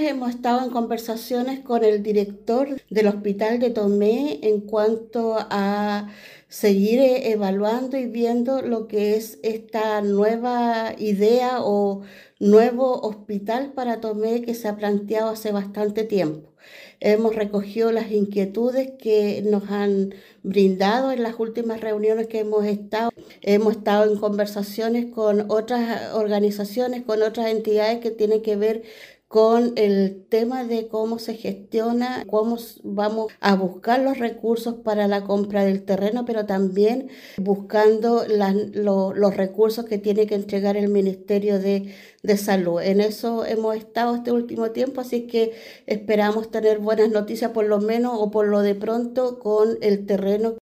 Hemos estado en conversaciones con el director del Hospital de Tomé en cuanto a seguir evaluando y viendo lo que es esta nueva idea o nuevo hospital para Tomé que se ha planteado hace bastante tiempo. Hemos recogido las inquietudes que nos han brindado en las últimas reuniones que hemos estado. Hemos estado en conversaciones con otras organizaciones, con otras entidades que tienen que ver con el tema de cómo se gestiona, cómo vamos a buscar los recursos para la compra del terreno, pero también buscando los recursos que tiene que entregar el Ministerio de Salud. En eso hemos estado este último tiempo, así que esperamos tener buenas noticias por lo menos o por lo de pronto con el terreno